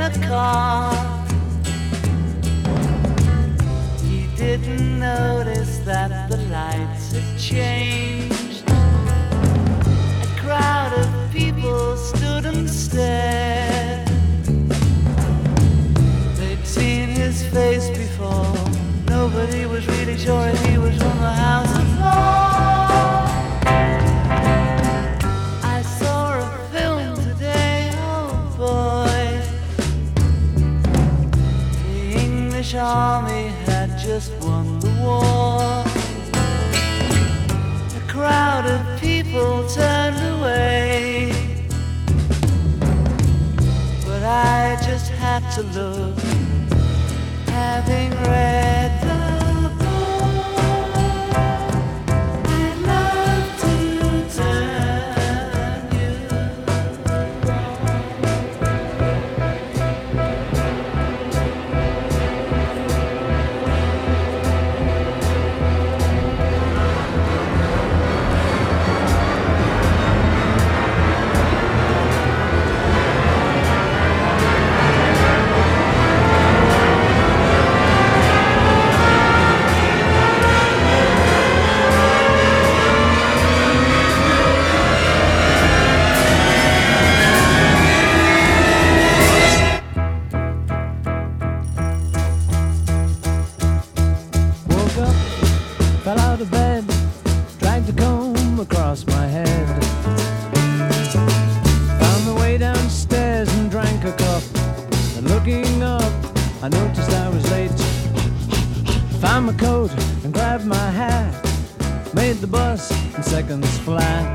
a car. He didn't notice that the lights had changed. A crowd of people stood and stared. They'd seen his face before. Nobody was really sure if he was from the House of Lords. I saw a film today, oh boy. The English army had just won the war. A crowd of people turned away, but I just had to look, having read the fell out of bed, dragged a comb across my head. Found my way downstairs and drank a cup. And looking up, I noticed I was late. Found my coat and grabbed my hat. Made the bus in seconds flat.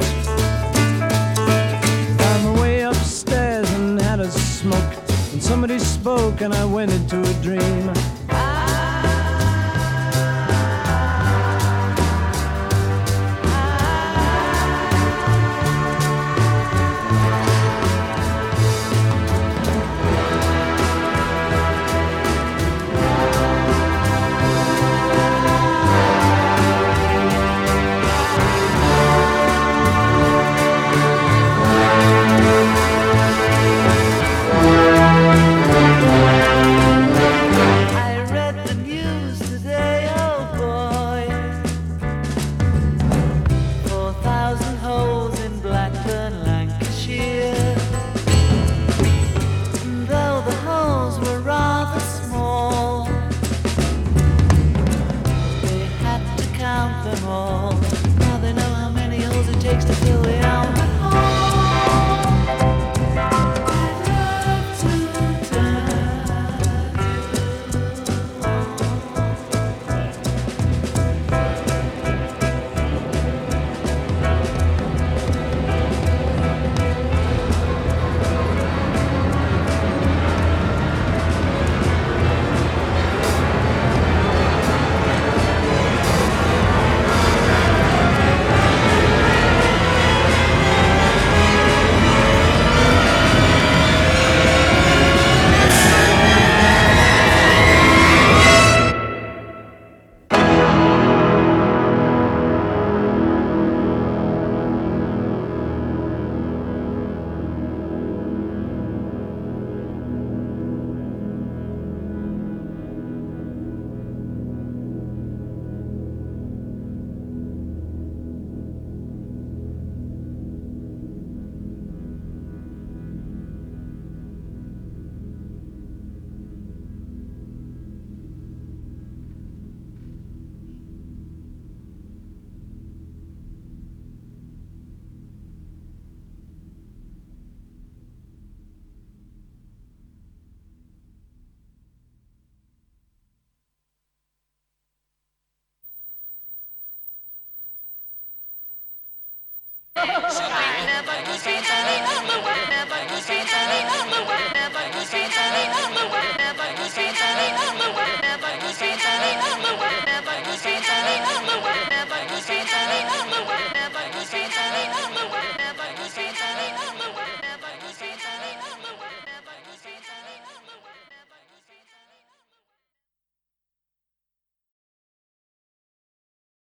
Found my way upstairs and had a smoke. And somebody spoke and I went into a dream.